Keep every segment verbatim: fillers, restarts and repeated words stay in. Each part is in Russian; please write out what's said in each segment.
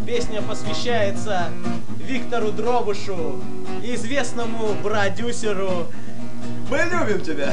Песня посвящается Виктору Дробышу, известному продюсеру. Мы любим тебя.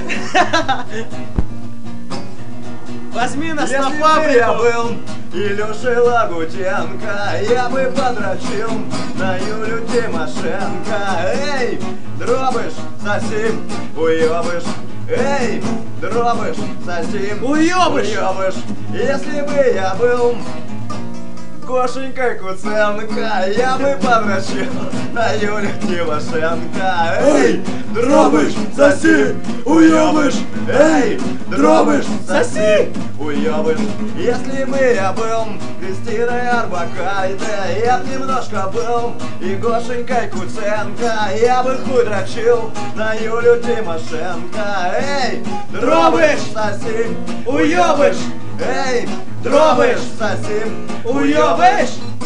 Возьми нас Если на бы фабрику. я был Илюшей Лагутенко, я бы подрочил на Юлю Тимошенко. Эй, Дробыш, соси, уёбыш. Эй, Дробыш, соси, Уёбыш. уёбыш. Если бы я был Гошенькой Куценко, я бы подрочил на Юлю Тимошенко. Эй, Дробыш, соси, уёбыш. Эй, Дробыш, соси, уёбыш. Если бы я был Кристиной Арбакайте, я б немножко был и Гошенькой Куценко, я бы хуй дрочил на Юлю Тимошенко. Эй, Дробыш, соси, уёбыш. Эй, Дробыш, соси, уёбыш.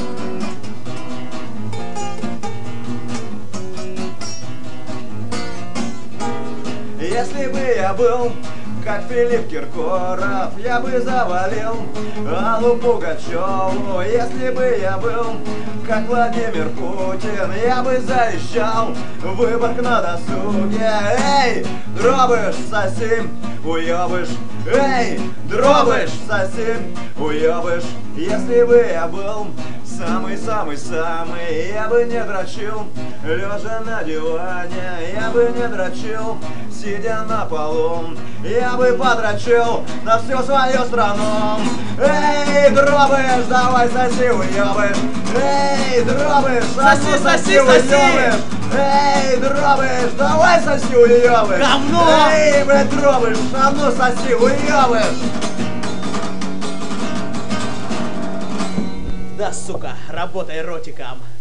Если бы я был как Филипп Киркоров, я бы завалил Аллу Пугачеву. Если бы я был как Владимир Путин, я бы завещал Выборг на досуге. Эй, Дробыш, соси, уёбыш. Эй, Дробыш, соси, уёбыш. Если бы я был самый-самый-самый, я бы не дрочил лежа на диване, я бы не дрочил сидя на полу, я бы подрочил на всю свою страну. Эй, Дробыш, давай соси, уёбыш. Эй, Дробыш, Соси, соси, уёбыш. Эй, Дробыш, давай соси, уёбыш. Говно! Эй, блядь, Дробыш, а ну соси, уёбыш. Да, сука, работай ротиком.